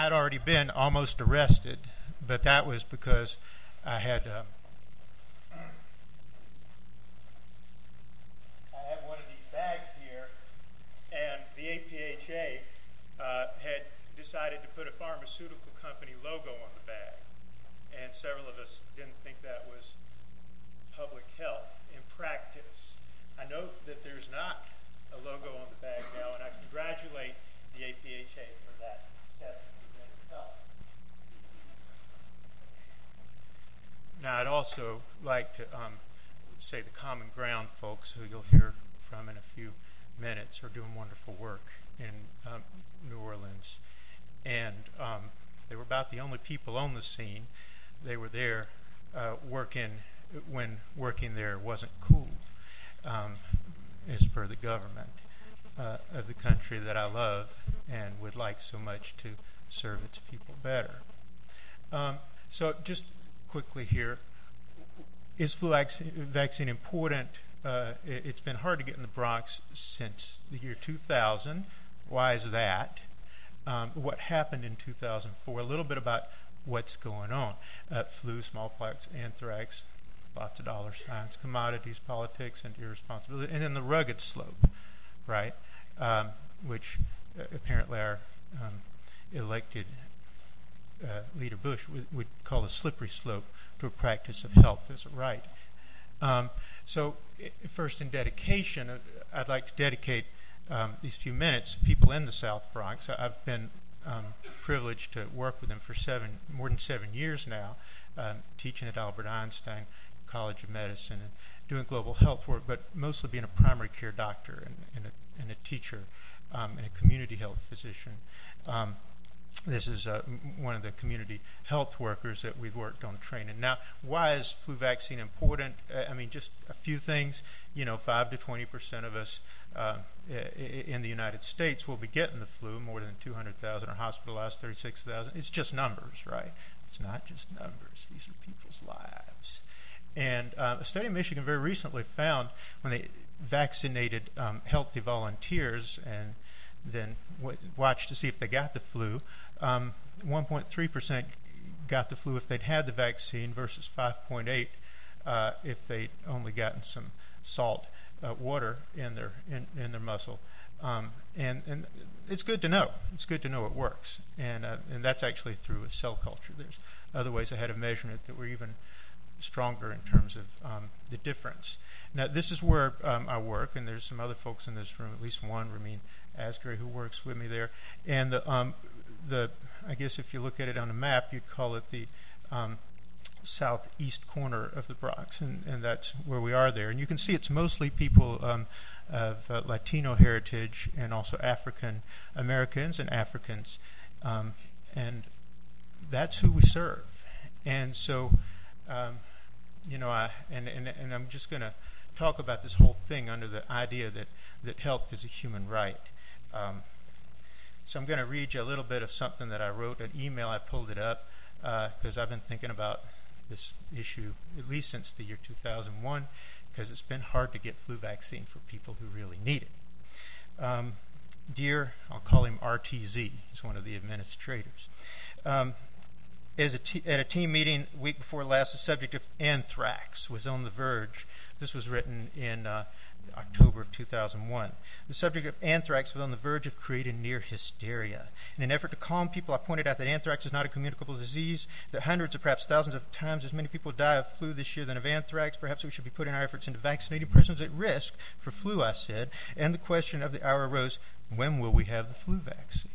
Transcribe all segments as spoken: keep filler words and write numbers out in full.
I'd already been almost arrested, but that was because I had uh, I had one of these bags here, and the A P H A uh, had decided to put a pharmaceutical company logo on the bag, and several of us didn't think that was public health. In practice, I note that there's not a logo on the bag now, and I congratulate the A P H A for that step in preventive health. Now, I'd also like to um, say the Common Ground folks, who you'll hear from in a few minutes, are doing wonderful work in um, New Orleans. And um, they were about the only people on the scene. They were there uh, working when working there wasn't cool, um, as per the government uh, of the country that I love and would like so much to serve its people better. Um, so just quickly here, is flu vaccine important? Uh, it, it's been hard to get in the Bronx since the year two thousand. Why is that? Um, what happened in two thousand four? A little bit about what's going on. Uh, flu, smallpox, anthrax, lots of dollar signs, commodities, politics, and irresponsibility. And then the rugged slope, right, um, which uh, apparently our um, elected uh, leader Bush would, would call a slippery slope to a practice of health as a right. Um, so I- first in dedication, uh, I'd like to dedicate um, these few minutes to people in the South Bronx. I- I've been um, privileged to work with them for seven, more than seven years now, um, teaching at Albert Einstein College of Medicine and doing global health work, but mostly being a primary care doctor and, and, a, and a teacher um, and a community health physician. Um, this is uh, m- one of the community health workers that we've worked on training. Now, why is flu vaccine important? Uh, I mean, just a few things. You know, five to twenty percent of us uh, I- in the United States will be getting the flu. More than two hundred thousand are hospitalized, thirty-six thousand. It's just numbers, right? It's not just numbers. These are people's lives. And uh, a study in Michigan very recently found when they vaccinated um, healthy volunteers and then w- watched to see if they got the flu, um, one point three percent got the flu if they'd had the vaccine versus five point eight uh, if they'd only gotten some salt uh, water in their in, in their muscle. Um, and, and it's good to know. It's good to know it works. And, uh, and that's actually through a cell culture. There's other ways ahead of measuring it that were even stronger in terms of um, the difference. Now, this is where um, I work, and there's some other folks in this room, at least one, Ramin Asghari, who works with me there. And the, um, the, I guess if you look at it on a map, you'd call it the um, southeast corner of the Bronx, and, and that's where we are there. And you can see it's mostly people um, of uh, Latino heritage and also African Americans and Africans, um, and that's who we serve. And so, um, you know, I and, and and I'm just going to talk about this whole thing under the idea that that health is a human right. Um, so I'm going to read you a little bit of something that I wrote, an email. I pulled it up because uh, I've been thinking about this issue at least since the year two thousand one, because it's been hard to get flu vaccine for people who really need it. Um, dear, I'll call him R T Z. He's one of the administrators. Um, As a t- at a team meeting the week before last, the subject of anthrax was on the verge. This was written in uh, October of two thousand one. The subject of anthrax was on the verge of creating near hysteria. In an effort to calm people, I pointed out that anthrax is not a communicable disease, that hundreds or perhaps thousands of times as many people die of flu this year than of anthrax. Perhaps we should be putting our efforts into vaccinating persons at risk for flu, I said. And the question of the hour arose, when will we have the flu vaccine?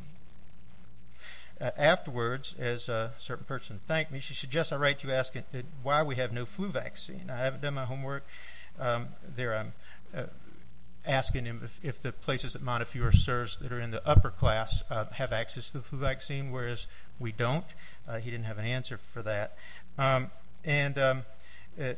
Uh, afterwards, as a certain person thanked me, she suggests I write to you asking uh, why we have no flu vaccine. I haven't done my homework. Um, there I'm uh, asking him if, if the places that Montefiore serves that are in the upper class uh, have access to the flu vaccine, whereas we don't. Uh, he didn't have an answer for that. Um, and um, uh,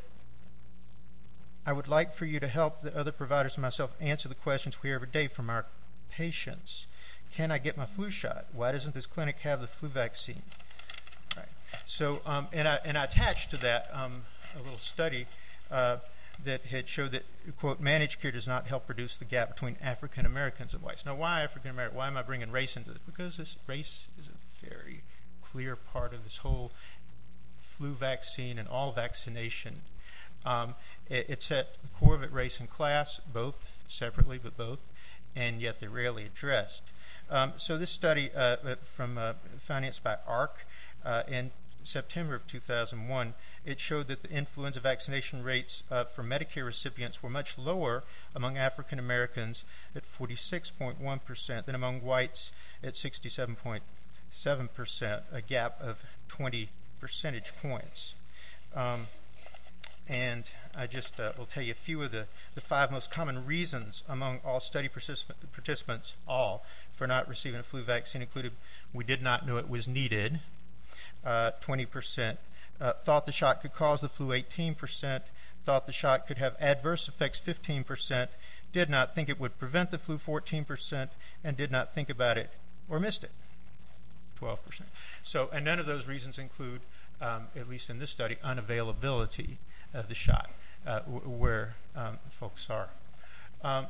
I would like for you to help the other providers and myself answer the questions we hear every day from our patients. Can I get my flu shot? Why doesn't this clinic have the flu vaccine? Right. So, um, and I and I attached to that um, a little study uh, that had showed that, quote, managed care does not help reduce the gap between African Americans and whites. Now, why African American? Why am I bringing race into this? Because this race is a very clear part of this whole flu vaccine and all vaccination. Um, it, it's at the core of it, race and class, both separately, but both, and yet they're rarely addressed. Um, so this study uh, from uh, financed by ARC uh, in September of two thousand one, it showed that the influenza vaccination rates uh, for Medicare recipients were much lower among African Americans at forty-six point one percent than among whites at sixty-seven point seven percent, a gap of twenty percentage points. Um, and I just uh, will tell you a few of the, the five most common reasons among all study particip- participants, all, for not receiving a flu vaccine included: we did not know it was needed, uh, twenty percent, uh, thought the shot could cause the flu, eighteen percent, thought the shot could have adverse effects, fifteen percent, did not think it would prevent the flu, fourteen percent, and did not think about it or missed it, twelve percent. So, and none of those reasons include, um, at least in this study, unavailability of the shot, uh, w- where um, folks are. Um,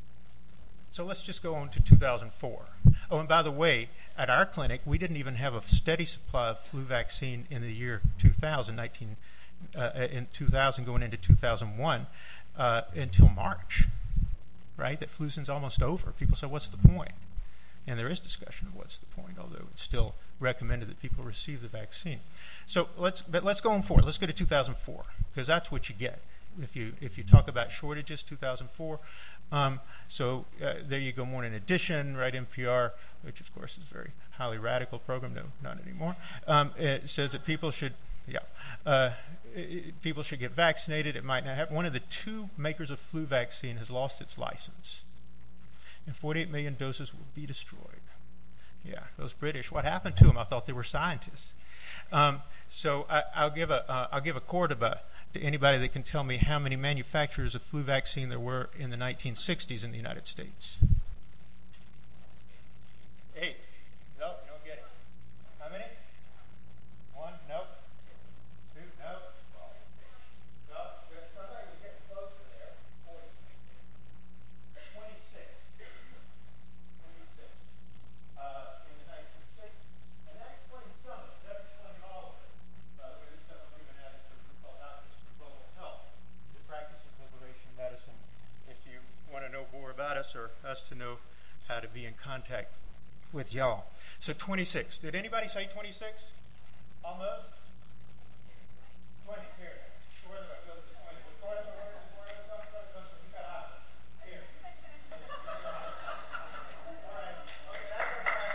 so let's just go on to two thousand four. Oh, and by the way, at our clinic, we didn't even have a steady supply of flu vaccine in the year two thousand, nineteen, uh, in two thousand going into two thousand one, uh, until March, right? That flu season's almost over. People say, what's the point? And there is discussion of what's the point, although it's still recommended that people receive the vaccine. So let's, but let's go on forward. Let's go to two thousand four, because that's what you get if you if you talk about shortages. two thousand four. Um, so uh, there you go. Morning Edition, right? N P R, which of course is a very highly radical program. No, not anymore. Um, it says that people should, yeah, uh, it, people should get vaccinated. It might not have. One of the two makers of flu vaccine has lost its license, and forty-eight million doses will be destroyed. Yeah, those British. What happened to them? I thought they were scientists. Um, so I, I'll give a uh, I'll give a Cordoba to anybody that can tell me how many manufacturers of flu vaccine there were in the nineteen sixties in the United States. Eight. Nope, you don't get it. How many? One? Nope. Two? Nope. Nope. Somebody was getting closer there. Forty. Twenty-six. Twenty-six. Uh, in the nineteen sixties. And that explains some of it. That explains all of it. By the way, this stuff I'm even added to a group called Doctors for Global Health, the practice of liberation medicine. If you want to know more about us or us to know how to be in contact with y'all. So twenty-six. Did anybody say twenty-six? Almost? twenty. Here. Where do I go to the twenty? Where do I go? Where do I go? Where do I go? You got out. Here. All right. Okay, that's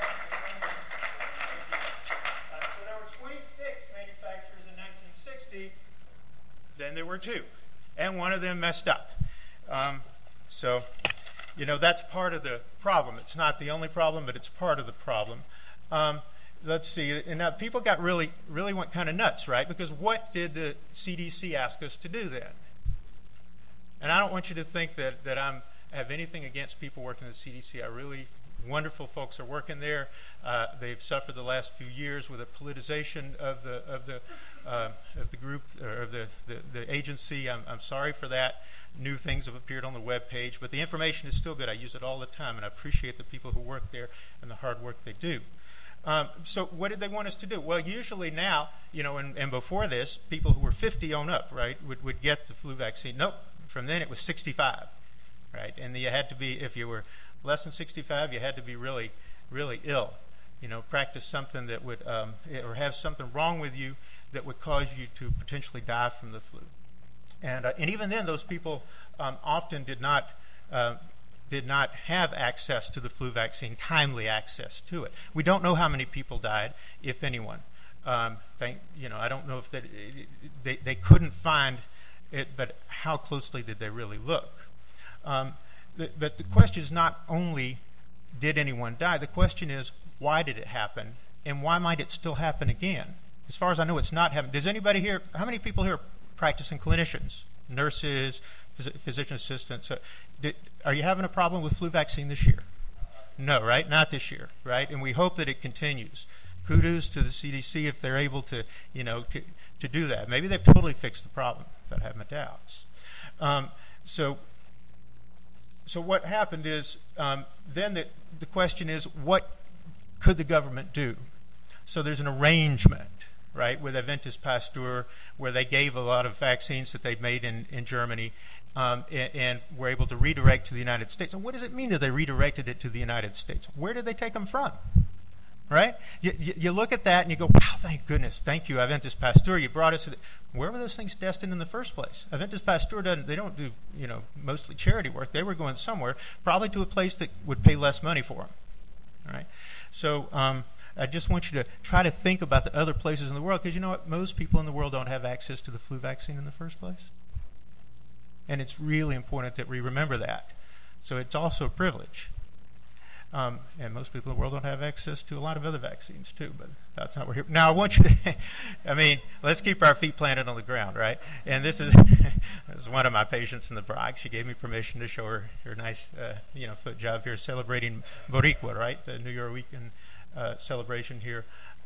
uh, so there were twenty-six manufacturers in nineteen sixty. Then there were two. And one of them messed up. Um, so... You know, that's part of the problem. It's not the only problem, but it's part of the problem. Um, let's see. And now people got really, really went kind of nuts, right? Because what did the C D C ask us to do then? And I don't want you to think that, that I'm have anything against people working at the C D C. I really, wonderful folks are working there. Uh, they've suffered the last few years with a politicization of the of the uh, of the group or of the, the, the agency. I'm, I'm sorry for that. New things have appeared on the web page, but the information is still good. I use it all the time, and I appreciate the people who work there and the hard work they do. Um, so what did they want us to do? Well, usually now, you know, and, and before this, people who were fifty on up, right, would, would get the flu vaccine. Nope. From then it was sixty-five, right? And you had to be, if you were less than sixty-five, you had to be really, really ill. You know, practice something that would, um, or have something wrong with you that would cause you to potentially die from the flu. And, uh, and even then, those people um, often did not uh, did not have access to the flu vaccine, timely access to it. We don't know how many people died, if anyone. Um, they, you know, I don't know if that, they they couldn't find it, but how closely did they really look? Um, the, but the question is not only did anyone die. The question is, why did it happen, and why might it still happen again? As far as I know, it's not happening. Does anybody here? How many people here? Practicing clinicians, nurses, phys- physician assistants. Uh, did, are you having a problem with flu vaccine this year? No, right? Not this year, right? And we hope that it continues. Kudos to the C D C if they're able to, you know, to, to do that. Maybe they've totally fixed the problem, but I have my doubts. Um, so, so what happened is, um, then the, the question is, what could the government do? So there's an arrangement, right, with Aventis Pasteur, where they gave a lot of vaccines that they'd made in, in Germany, um, and, and were able to redirect to the United States. And what does it mean that they redirected it to the United States? Where did they take them from? Right? You, you, you look at that and you go, wow, thank goodness, thank you, Aventis Pasteur, you brought us to the, where were those things destined in the first place? Aventis Pasteur doesn't, they don't do, you know, mostly charity work. They were going somewhere, probably to a place that would pay less money for them. All right? So um, I just want you to try to think about the other places in the world, because you know what? Most people in the world don't have access to the flu vaccine in the first place. And it's really important that we remember that. So it's also a privilege. Um, and most people in the world don't have access to a lot of other vaccines too, but that's not what we're here. Now I want you to, I mean, let's keep our feet planted on the ground, right? And this is, this is one of my patients in the Bronx. She gave me permission to show her her nice, uh, you know, foot job here, celebrating Boricua, right? The New Year weekend uh, celebration here.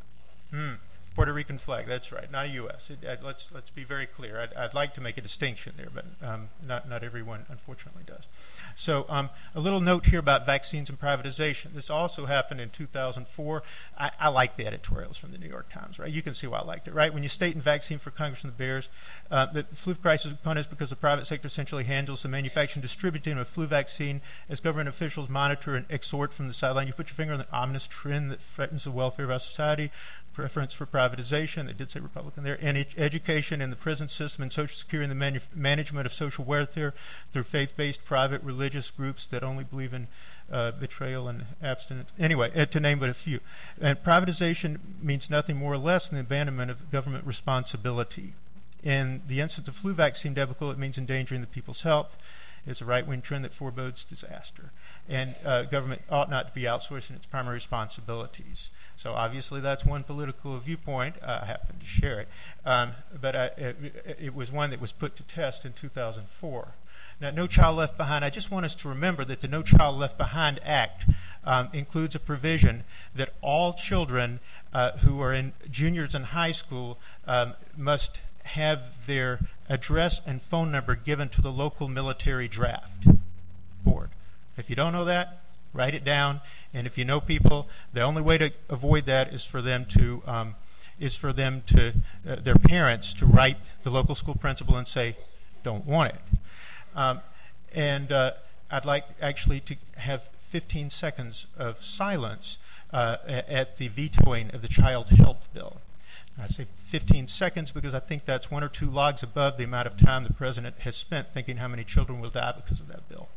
Hmm. Puerto Rican flag, that's right, not a U S It, uh, let's let's be very clear. I'd, I'd like to make a distinction there, but um, not not everyone, unfortunately, does. So um, a little note here about vaccines and privatization. This also happened in two thousand four. I, I like the editorials from the New York Times, right? You can see why I liked it, right? When you state in Vaccine for Congressman Bears uh, that the flu crisis is punished because the private sector essentially handles the manufacturing and distributing of flu vaccine as government officials monitor and exhort from the sideline, you put your finger on the ominous trend that threatens the welfare of our society. Preference for privatization, they did say Republican there, and ed education in the prison system and Social Security and the manu management of social welfare through faith-based private religious groups that only believe in uh, betrayal and abstinence. Anyway, uh, to name but a few. And privatization means nothing more or less than the abandonment of government responsibility. In the instance of flu vaccine debacle, it means endangering the people's health. It's a right-wing trend that forebodes disaster. And uh, government ought not to be outsourcing its primary responsibilities. So obviously that's one political viewpoint. Uh, I happen to share it. Um, but I, it, it was one that was put to test in two thousand four. Now, No Child Left Behind, I just want us to remember that the No Child Left Behind Act um, includes a provision that all children uh, who are in juniors in high school um, must have their address and phone number given to the local military draft board. If you don't know that, write it down. And if you know people, the only way to avoid that is for them to um, is for them to uh, their parents to write the local school principal and say, "Don't want it." Um, and uh, I'd like actually to have fifteen seconds of silence uh, at the vetoing of the Child Health Bill. I say fifteen seconds because I think that's one or two logs above the amount of time the president has spent thinking how many children will die because of that bill.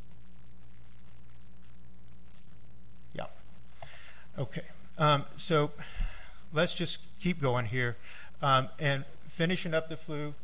Yeah. Okay. Um, so let's just keep going here. Um, and finishing up the flu.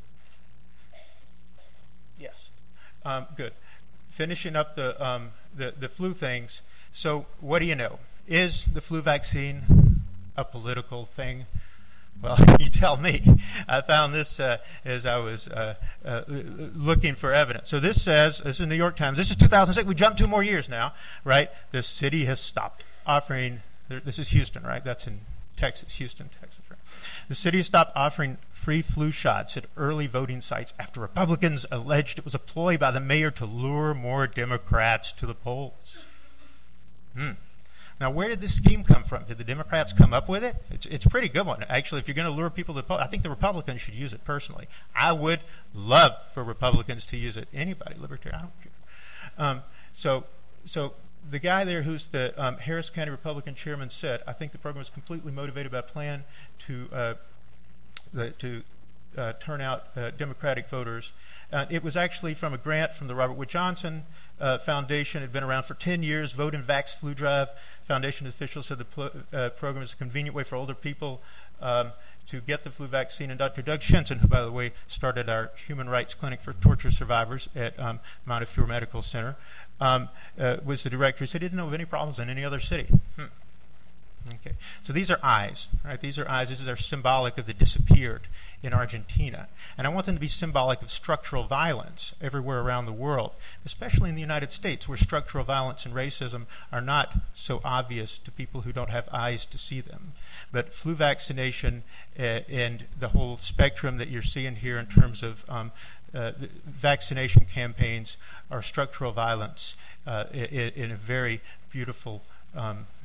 Yes. Um, good. Finishing up the, um, the, the flu things. So what do you know? Is the flu vaccine a political thing? Well, you tell me. I found this uh, as I was uh, uh, looking for evidence. So this says, this is the New York Times, this is two thousand six, we jumped two more years now, right? The city has stopped offering, this is Houston, right? That's in Texas, Houston, Texas, right? The city has stopped offering free flu shots at early voting sites after Republicans alleged it was a ploy by the mayor to lure more Democrats to the polls. Hmm. Now, where did this scheme come from? Did the Democrats come up with it? It's, it's a pretty good one. Actually, if you're going to lure people to the polls, I think the Republicans should use it personally. I would love for Republicans to use it. Anybody, libertarian, I don't care. Um, so, so the guy there who's the um, Harris County Republican chairman said, I think the program is completely motivated by a plan to, uh, the, to uh, turn out uh, Democratic voters. Uh, it was actually from a grant from the Robert Wood Johnson uh, Foundation. It had been around for ten years. Vote and Vax Flu Drive. Foundation officials said the pl uh, program is a convenient way for older people um, to get the flu vaccine. And Doctor Doug Shenson, who, by the way, started our human rights clinic for torture survivors at um, Montefiore Medical Center, um, uh, was the director. He said he didn't know of any problems in any other city. Hmm. Okay, so these are eyes, right? These are eyes. These are symbolic of the disappeared in Argentina. And I want them to be symbolic of structural violence everywhere around the world, especially in the United States, where structural violence and racism are not so obvious to people who don't have eyes to see them. But flu vaccination uh, and the whole spectrum that you're seeing here in terms of um, uh, vaccination campaigns are structural violence uh, in, in a very beautiful Um,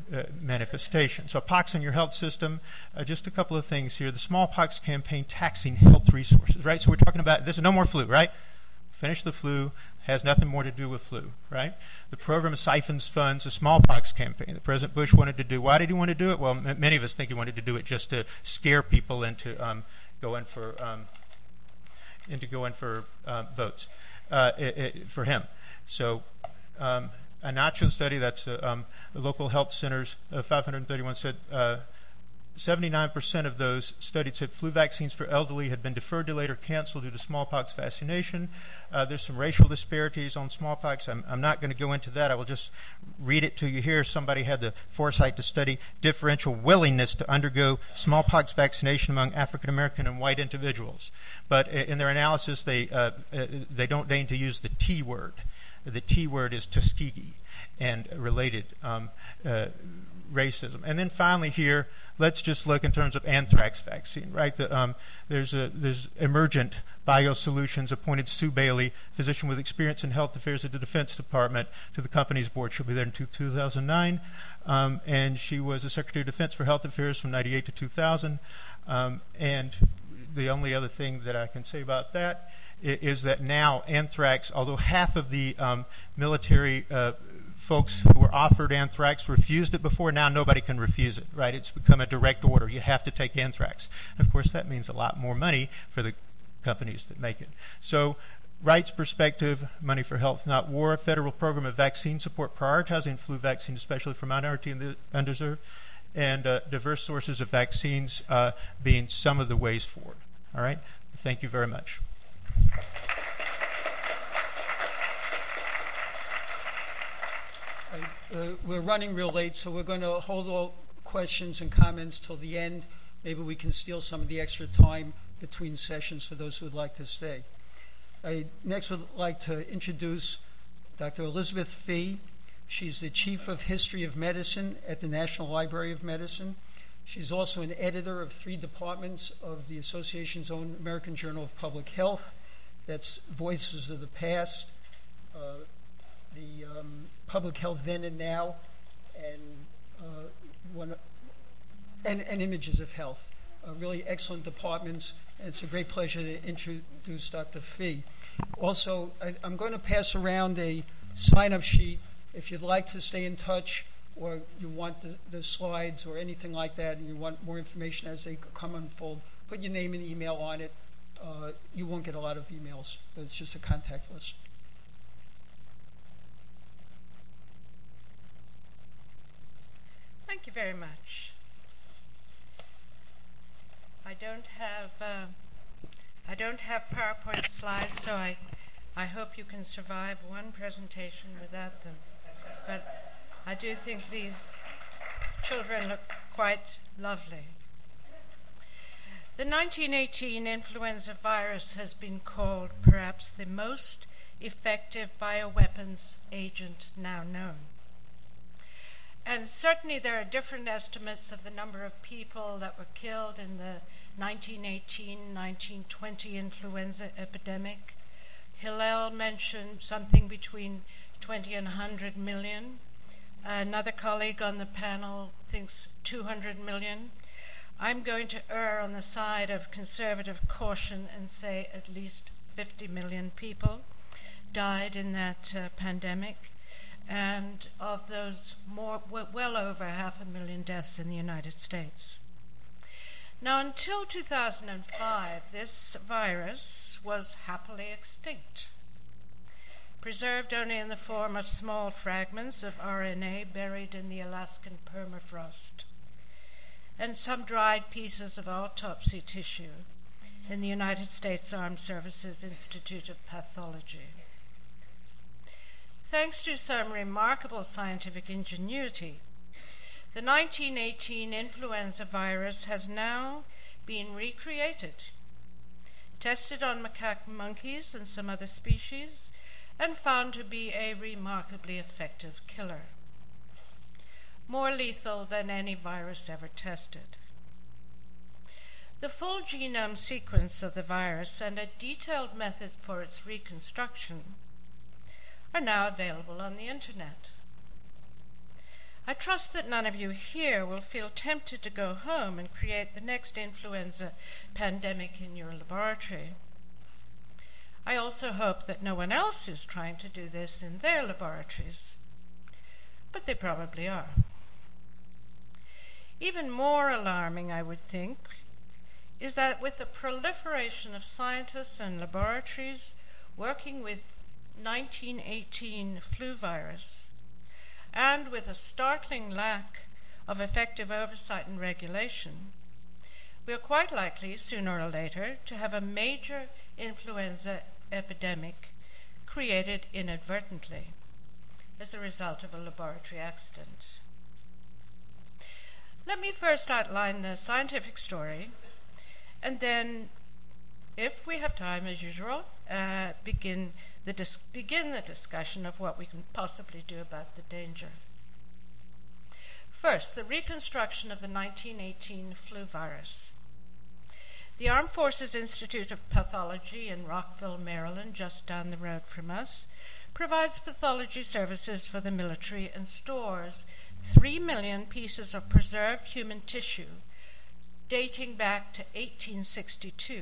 uh, manifestation. So pox in your health system, uh, just a couple of things here. The smallpox campaign taxing health resources, right? So we're talking about, this is no more flu, right? Finish the flu, has nothing more to do with flu, right? The program siphons funds, the smallpox campaign that President Bush wanted to do. Why did he want to do it? Well, m- many of us think he wanted to do it just to scare people into um, going for um, into going for uh, votes uh, it, it, for him. So um, a Nacho study, that's uh, um, the local health centers, uh, five hundred thirty-one said uh, seventy-nine percent of those studied said flu vaccines for elderly had been deferred, delayed, or canceled due to smallpox vaccination. Uh, there's some racial disparities on smallpox. I'm, I'm not going to go into that. I will just read it to you here. Somebody had the foresight to study differential willingness to undergo smallpox vaccination among African American and white individuals. But in their analysis, they uh, uh, they don't deign to use the T word. The T word is Tuskegee and related um, uh, racism. And then finally here, let's just look in terms of anthrax vaccine, right? The, um, there's a, there's Emergent Biosolutions appointed Sue Bailey, physician with experience in health affairs at the Defense Department, to the company's board. She'll be there in two thousand nine, um, and she was the Secretary of Defense for Health Affairs from ninety-eight to two thousand. Um, and the only other thing that I can say about that is that now anthrax, although half of the um, military uh, folks who were offered anthrax refused it before, now nobody can refuse it, right? It's become a direct order. You have to take anthrax. And of course, that means a lot more money for the companies that make it. So, rights perspective, money for health, not war, a federal program of vaccine support prioritizing flu vaccine, especially for minority and the underserved, and uh, diverse sources of vaccines uh, being some of the ways forward. All right? Thank you very much. Uh, we're running real late, so we're going to hold all questions and comments till the end. Maybe we can steal some of the extra time between sessions for those who would like to stay. I next would like to introduce Doctor Elizabeth Fee. She's the Chief of History of Medicine at the National Library of Medicine. She's also an editor of three departments of the association's own American Journal of Public Health. That's Voices of the Past, uh, the um, Public Health Then and Now, and, uh, one, and, and Images of Health. Uh, really excellent departments, and it's a great pleasure to introduce Doctor Fee. Also, I, I'm going to pass around a sign-up sheet. If you'd like to stay in touch, or you want the, the slides or anything like that, and you want more information as they come unfold, put your name and email on it. Uh, you won't get a lot of emails, but it's just a contact list. Thank you very much. I don't have uh, I don't have PowerPoint slides, so I I hope you can survive one presentation without them. But I do think these children look quite lovely. The nineteen eighteen influenza virus has been called perhaps the most effective bioweapons agent now known. And certainly there are different estimates of the number of people that were killed in the nineteen eighteen nineteen twenty influenza epidemic. Hillel mentioned something between twenty and one hundred million. Another colleague on the panel thinks two hundred million. I'm going to err on the side of conservative caution and say at least fifty million people died in that uh, pandemic. And of those, more, well over half a million deaths in the United States. Now, until two thousand five, this virus was happily extinct, preserved only in the form of small fragments of R N A buried in the Alaskan permafrost, and some dried pieces of autopsy tissue in the United States Armed Services Institute of Pathology. Thanks to some remarkable scientific ingenuity, the nineteen eighteen influenza virus has now been recreated, tested on macaque monkeys and some other species, and found to be a remarkably effective killer, more lethal than any virus ever tested. The full genome sequence of the virus and a detailed method for its reconstruction are now available on the internet. I trust that none of you here will feel tempted to go home and create the next influenza pandemic in your laboratory. I also hope that no one else is trying to do this in their laboratories, but they probably are. Even more alarming, I would think, is that with the proliferation of scientists and laboratories working with nineteen eighteen flu virus, and with a startling lack of effective oversight and regulation, we are quite likely, sooner or later, to have a major influenza epidemic created inadvertently as a result of a laboratory accident. Let me first outline the scientific story, and then, if we have time, as usual, uh, begin, the dis- begin the discussion of what we can possibly do about the danger. First, the reconstruction of the nineteen eighteen flu virus. The Armed Forces Institute of Pathology in Rockville, Maryland, just down the road from us, provides pathology services for the military and stores three million pieces of preserved human tissue dating back to eighteen sixty-two.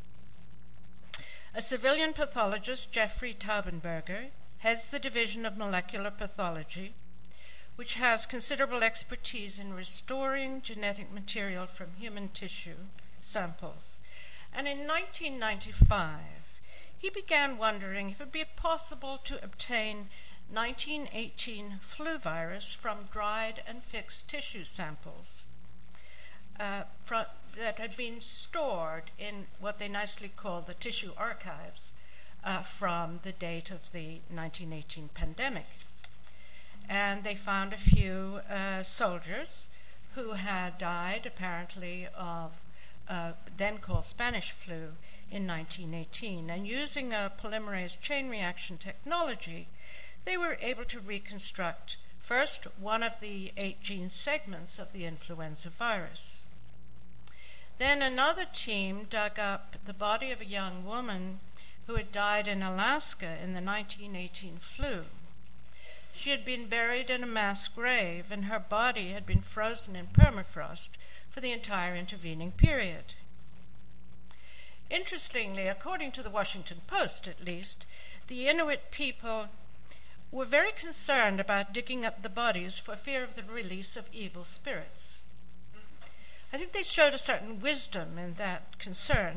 A civilian pathologist, Jeffrey Taubenberger, heads the Division of Molecular Pathology, which has considerable expertise in restoring genetic material from human tissue samples. And in nineteen ninety-five, he began wondering if it would be possible to obtain nineteen eighteen flu virus from dried and fixed tissue samples uh, fr- that had been stored in what they nicely call the tissue archives uh, from the date of the nineteen eighteen pandemic. And they found a few uh, soldiers who had died, apparently, of uh, then called Spanish flu in nineteen eighteen. And using a polymerase chain reaction technology, they were able to reconstruct first one of the eight gene segments of the influenza virus. Then another team dug up the body of a young woman who had died in Alaska in the nineteen eighteen flu. She had been buried in a mass grave, and her body had been frozen in permafrost for the entire intervening period. Interestingly, according to the Washington Post at least, the Inuit people were very concerned about digging up the bodies for fear of the release of evil spirits. I think they showed a certain wisdom in that concern.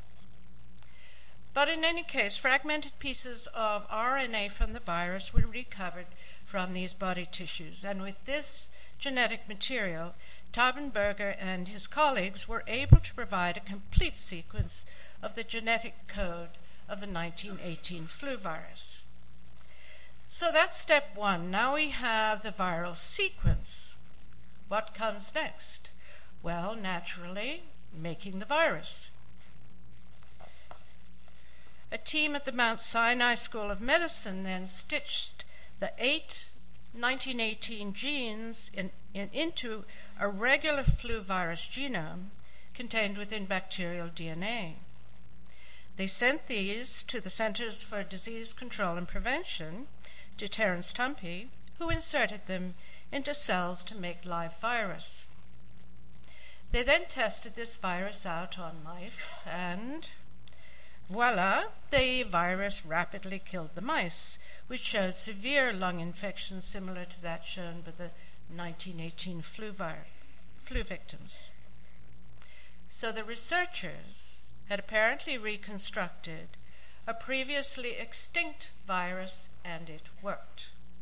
But in any case, fragmented pieces of R N A from the virus were recovered from these body tissues, and with this genetic material, Taubenberger and his colleagues were able to provide a complete sequence of the genetic code of the nineteen eighteen flu virus. So that's step one. Now we have the viral sequence. What comes next? Well, naturally, making the virus. A team at the Mount Sinai School of Medicine then stitched the eight nineteen eighteen genes in, in, into a regular flu virus genome contained within bacterial D N A. They sent these to the Centers for Disease Control and Prevention, to Terence Tumpey, who inserted them into cells to make live virus. They then tested this virus out on mice, and voila, the virus rapidly killed the mice, which showed severe lung infection similar to that shown by the nineteen eighteen flu, vir- flu victims. So the researchers had apparently reconstructed a previously extinct virus, and it worked.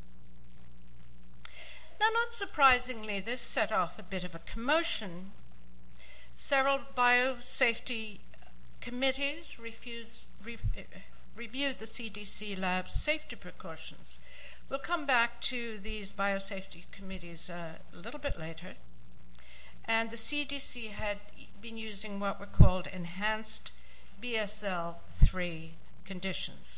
Now, not surprisingly, this set off a bit of a commotion. Several biosafety committees refused, re- reviewed the C D C lab's safety precautions. We'll come back to these biosafety committees uh, a little bit later. And the C D C had been using what were called enhanced B S L three conditions.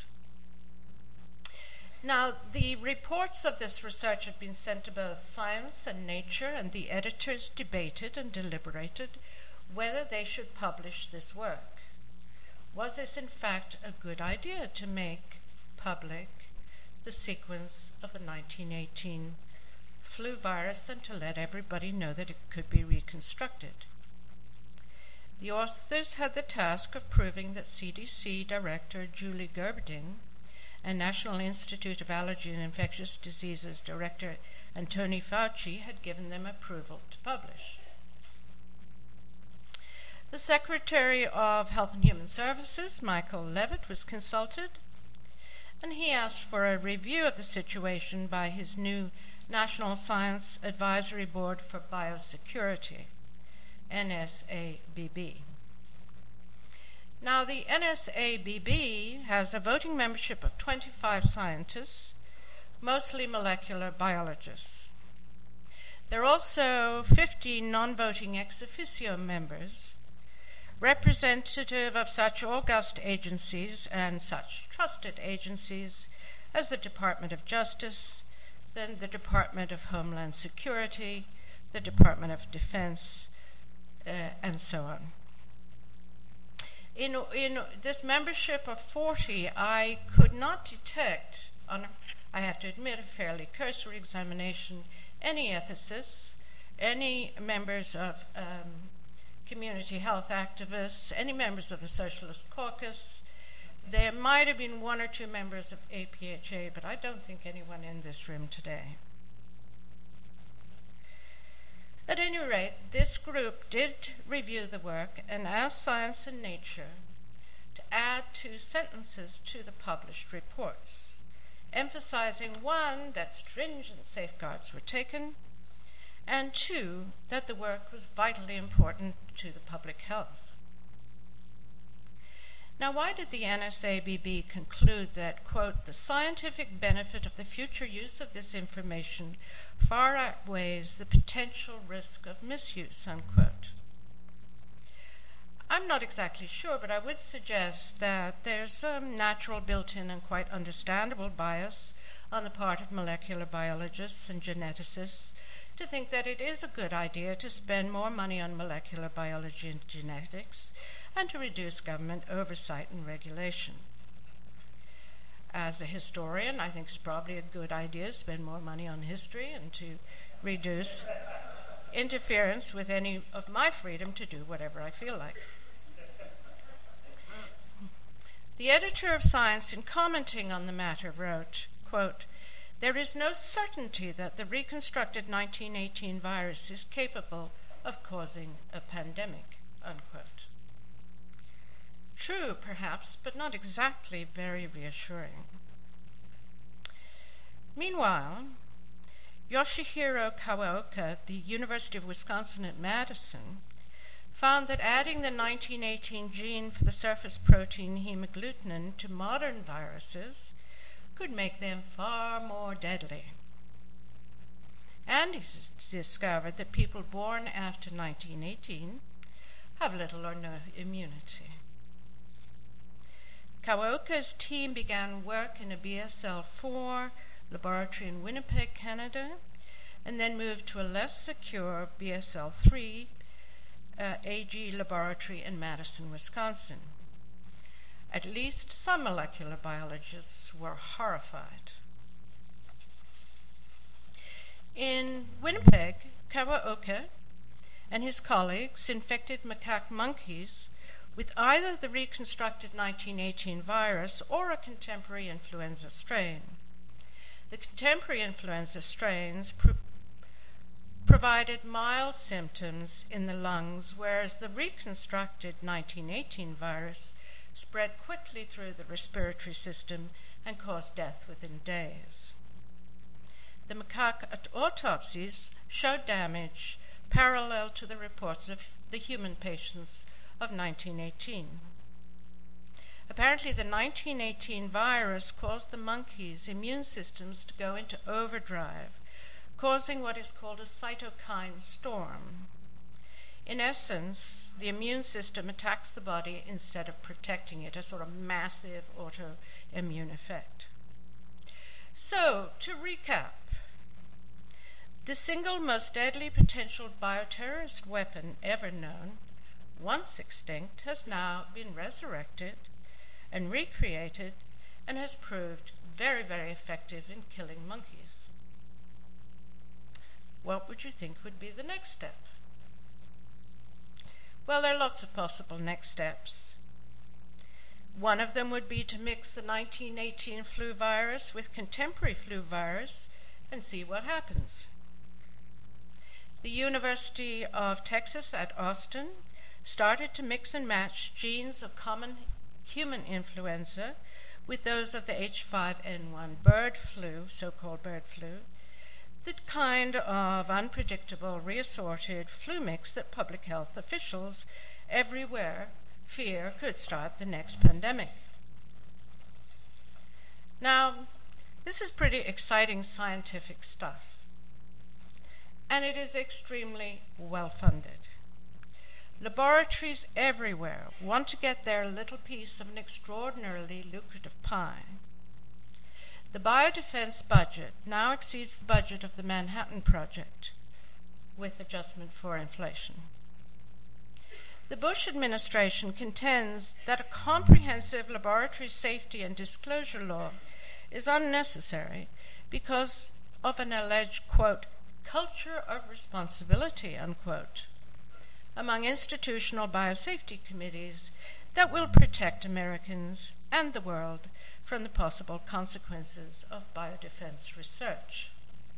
Now, the reports of this research had been sent to both Science and Nature, and the editors debated and deliberated whether they should publish this work. Was this, in fact, a good idea to make public the sequence of the nineteen eighteen flu virus and to let everybody know that it could be reconstructed. The authors had the task of proving that C D C Director Julie Gerberding and National Institute of Allergy and Infectious Diseases Director Anthony Fauci had given them approval to publish. The Secretary of Health and Human Services, Michael Levitt, was consulted, and he asked for a review of the situation by his new National Science Advisory Board for Biosecurity, N S A B B. Now, the N S A B B has a voting membership of twenty-five scientists, mostly molecular biologists. There are also fifty non-voting ex officio members, representative of such august agencies and such trusted agencies as the Department of Justice, then the Department of Homeland Security, the Department of Defense, uh, and so on. In, in this membership of forty, I could not detect, on, I have to admit, a fairly cursory examination, any ethicists, any members of um, community health activists, any members of the Socialist Caucus. There might have been one or two members of A P H A, but I don't think anyone in this room today. At any rate, this group did review the work and asked Science and Nature to add two sentences to the published reports, emphasizing, one, that stringent safeguards were taken, and two, that the work was vitally important to the public health. Now, why did the N S A B B conclude that, quote, the scientific benefit of the future use of this information far outweighs the potential risk of misuse, unquote? I'm not exactly sure, but I would suggest that there's some natural built-in and quite understandable bias on the part of molecular biologists and geneticists to think that it is a good idea to spend more money on molecular biology and genetics and to reduce government oversight and regulation. As a historian, I think it's probably a good idea to spend more money on history and to reduce interference with any of my freedom to do whatever I feel like. The editor of Science, in commenting on the matter, wrote, quote, there is no certainty that the reconstructed nineteen eighteen virus is capable of causing a pandemic, unquote. True, perhaps, but not exactly very reassuring. Meanwhile, Yoshihiro Kawaoka at the University of Wisconsin at Madison found that adding the nineteen eighteen gene for the surface protein hemagglutinin to modern viruses could make them far more deadly. And he s- discovered that people born after nineteen eighteen have little or no immunity. Kawaoka's team began work in a B S L four laboratory in Winnipeg, Canada, and then moved to a less secure B S L three uh, A G laboratory in Madison, Wisconsin. At least some molecular biologists were horrified. In Winnipeg, Kawaoka and his colleagues infected macaque monkeys with either the reconstructed nineteen eighteen virus or a contemporary influenza strain. The contemporary influenza strains pr- provided mild symptoms in the lungs, whereas the reconstructed nineteen eighteen virus spread quickly through the respiratory system and caused death within days. The macaque autopsies showed damage parallel to the reports of the human patients of nineteen eighteen. Apparently, the nineteen eighteen virus caused the monkeys' immune systems to go into overdrive, causing what is called a cytokine storm. In essence, the immune system attacks the body instead of protecting it, a sort of massive autoimmune effect. So, to recap, the single most deadly potential bioterrorist weapon ever known, once extinct, has now been resurrected and recreated and has proved very, very effective in killing monkeys. what would you think would be the next step? Well, there are lots of possible next steps. One of them would be to mix the nineteen eighteen flu virus with contemporary flu virus and see what happens. The University of Texas at Austin started to mix and match genes of common human influenza with those of the H five N one bird flu, so-called bird flu, the kind of unpredictable, reassorted flu mix that public health officials everywhere fear could start the next pandemic. Now, this is pretty exciting scientific stuff, and it is extremely well-funded. Laboratories everywhere want to get their little piece of an extraordinarily lucrative pie. The biodefense budget now exceeds the budget of the Manhattan Project, with adjustment for inflation. The Bush administration contends that a comprehensive laboratory safety and disclosure law is unnecessary because of an alleged, quote, culture of responsibility, unquote, among institutional biosafety committees that will protect Americans and the world from the possible consequences of biodefense research.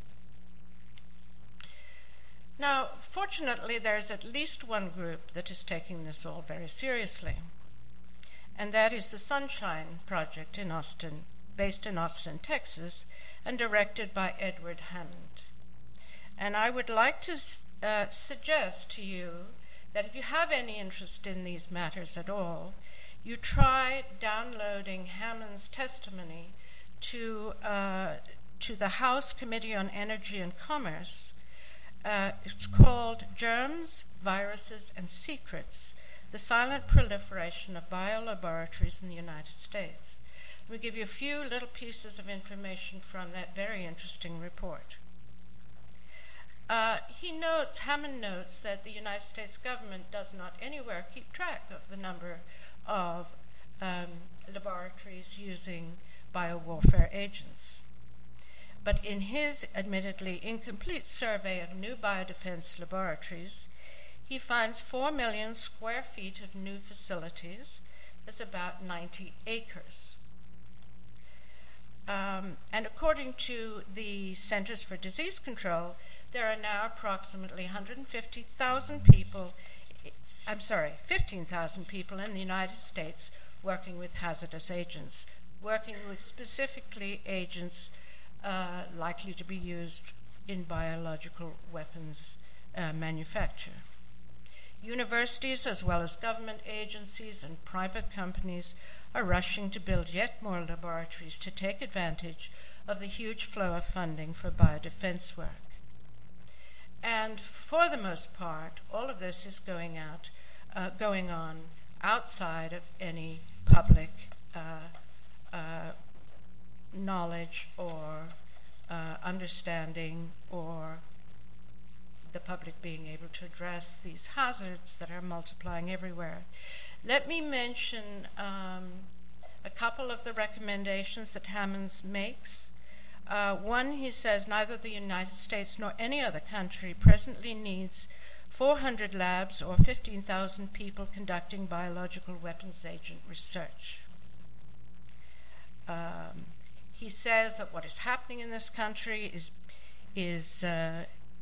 Now, fortunately, there's at least one group that is taking this all very seriously, and that is the Sunshine Project in Austin, based in Austin, Texas, and directed by Edward Hammond. And I would like to uh, suggest to you that if you have any interest in these matters at all, you try downloading Hammond's testimony to, uh, to the House Committee on Energy and Commerce. Uh, it's called Germs, Viruses, and Secrets, the Silent Proliferation of Biolaboratories in the United States. We'll give you a few little pieces of information from that very interesting report. Uh, he notes, Hammond notes, that the United States government does not anywhere keep track of the number of um, laboratories using biowarfare agents. But in his admittedly incomplete survey of new biodefense laboratories, he finds four million square feet of new facilities. That's about ninety acres. Um, and according to the Centers for Disease Control, there are now approximately one hundred fifty thousand people, I'm sorry, fifteen thousand people in the United States working with hazardous agents, working with specifically agents uh, likely to be used in biological weapons uh, manufacture. Universities, as well as government agencies and private companies, are rushing to build yet more laboratories to take advantage of the huge flow of funding for biodefense work. And for the most part, all of this is going out, uh, going on outside of any public uh, uh, knowledge or uh, understanding, or the public being able to address these hazards that are multiplying everywhere. Let me mention um, a couple of the recommendations that Hammond makes. Uh, one, he says, neither the United States nor any other country presently needs four hundred labs or fifteen thousand people conducting biological weapons agent research. Um, he says that what is happening in this country is, is, uh,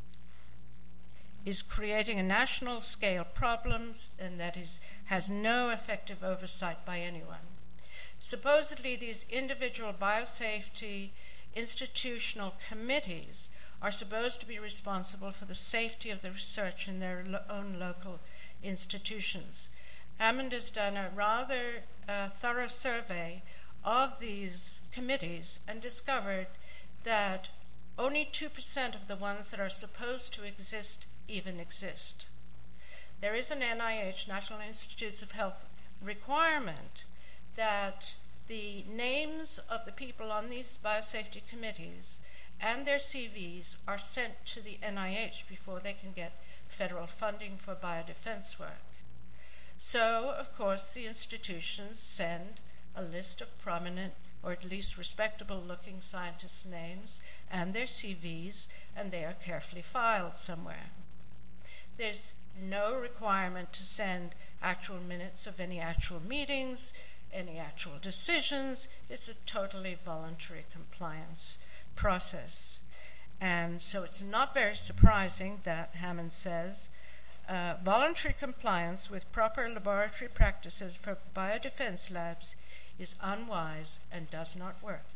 is creating a national scale problems, and that is, has no effective oversight by anyone. Supposedly, these individual biosafety institutional committees are supposed to be responsible for the safety of the research in their lo- own local institutions. Hammond has done a rather uh, thorough survey of these committees and discovered that only two percent of the ones that are supposed to exist even exist. There is an N I H, National Institutes of Health, requirement that the names of the people on these biosafety committees and their C Vs are sent to the N I H before they can get federal funding for biodefense work. So, of course, the institutions send a list of prominent or at least respectable-looking scientists' names and their C Vs, and they are carefully filed somewhere. There's no requirement to send actual minutes of any actual meetings, any actual decisions. It's a totally voluntary compliance process. And so it's not very surprising that Hammond says, uh, voluntary compliance with proper laboratory practices for biodefense labs is unwise and does not work.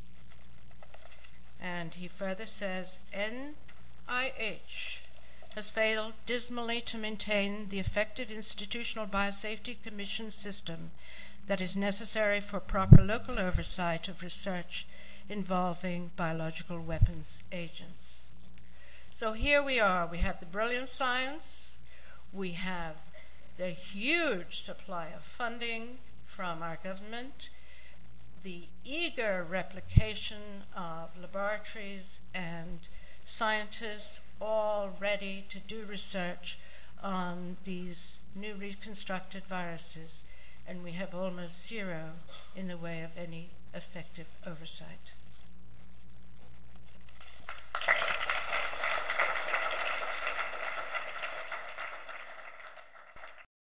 And he further says, N I H has failed dismally to maintain the effective institutional biosafety commission system that is necessary for proper local oversight of research involving biological weapons agents. So here we are. We have the brilliant science. We have the huge supply of funding from our government, the eager replication of laboratories and scientists all ready to do research on these new reconstructed viruses, and we have almost zero in the way of any effective oversight.